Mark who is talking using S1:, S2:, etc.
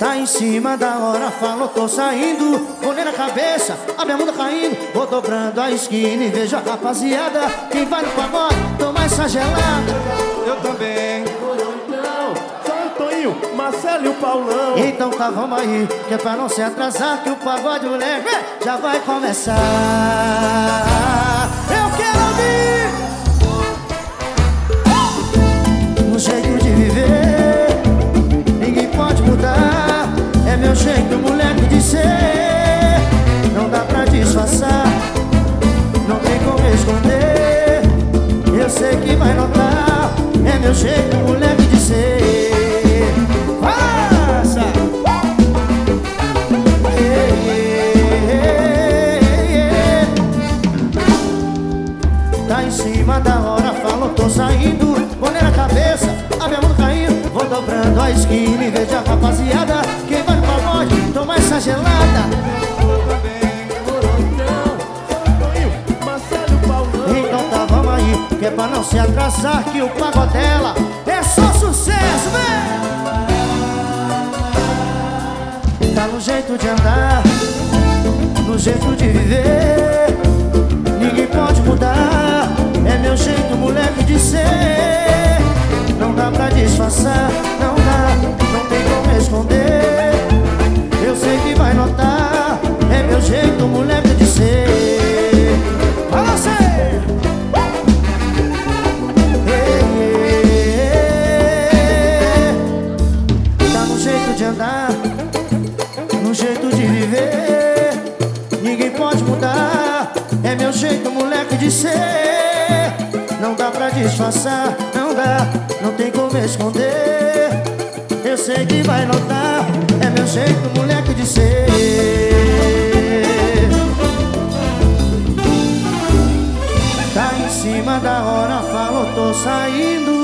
S1: Tá em cima da hora, falou, tô saindo. Bolei na cabeça, a minha bunda caindo. Vou dobrando a esquina e vejo a rapaziada. Quem vai no pagode, toma essa gelada.
S2: Eu também.
S3: Não, só o Toninho, Marcelo e o Paulão.
S1: Então tá, vamos aí, que é pra não se atrasar, que o pagode, moleque, já vai começar. Eu quero ouvir um jeito de viver, ninguém pode mudar. É meu jeito, moleque, de ser. Não dá pra disfarçar, não tem como esconder. Eu sei que vai notar. É meu jeito, moleque, de ser. Faça! Tá em cima da hora, falou, tô saindo. Bolei na cabeça, a minha mão caindo. Vou dobrando a esquina e vejo a rapaziada. Quem vai no pagode, toma essa gelada. Então tá, vamos aí, que é pra não se atrasar, que o pagodela é só sucesso, vem! Tá no jeito de andar, no jeito de viver, ninguém pode mudar. É meu jeito, moleque, de ser. Não dá pra disfarçar, não dá, não tem como esconder. Eu sei que vai notar. É meu jeito, moleque, de ser. Fala sério! Tá no jeito de andar, no jeito de viver, ninguém pode mudar. É meu jeito, moleque, de ser. Não dá pra disfarçar, não dá, não tem como esconder. Eu sei que vai notar. É meu jeito, moleque, de ser. Tá em cima da hora, falou, tô saindo.